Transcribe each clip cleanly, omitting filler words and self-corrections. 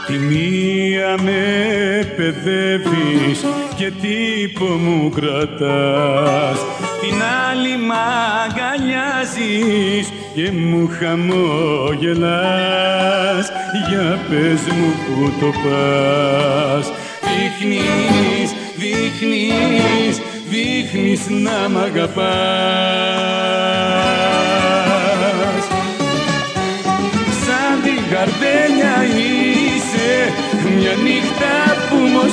Τη μία με παιδεύεις και τύπο μου κρατάς, την άλλη μ' αγκαλιάζεις και μου χαμόγελας. Για πες μου που το πας. Δείχνεις, δείχνεις, δείχνεις να μ' αγαπάς. Σαν την γαρδένια είσαι, μια νύχτα που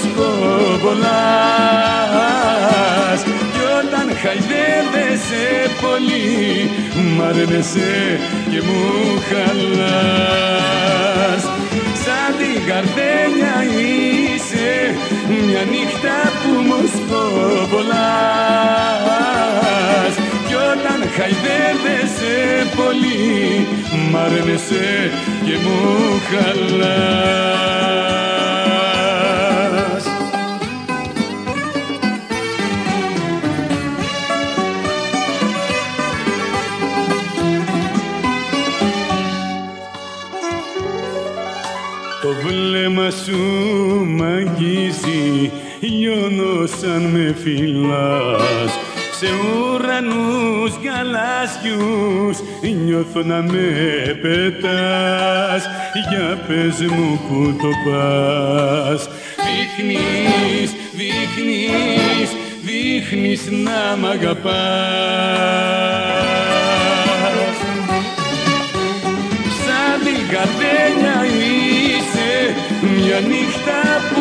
μοσκοβολάς. Κι όταν χαϊδεύεσαι πολύ, μ' αρνεσαι και μου χαλάς. Σαν την γαρδένια είσαι, μια νύχτα που μοσκοβολάς. Κι όταν χαϊδεύεσαι πολύ, μ' αρνεσαι και μου χαλάς. Το βλέμμα σου μ' αγγίζει, λιώνω σαν με φυλάς. Σε ουρανούς γαλάζιους νιώθω να με πετάς. Για πες μου που το πας. Δείχνεις, δείχνεις, δείχνεις να μ' αγαπάς. Σαν την γαρδένια είσαι, μια νύχτα που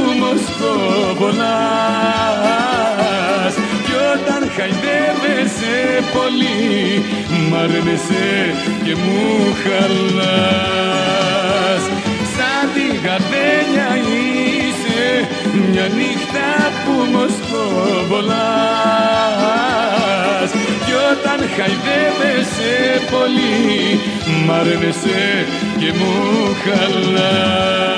μοσκοβολάς. Κι όταν χαϊδεύεσαι πολύ, μ' αρνεσαι και μου χαλάς. Σαν την γαρδένια είσαι, μια νύχτα που μοσκοβολάς. Κι όταν χαϊδεύεσαι πολύ, μ' αρνεσαι και μου χαλάς.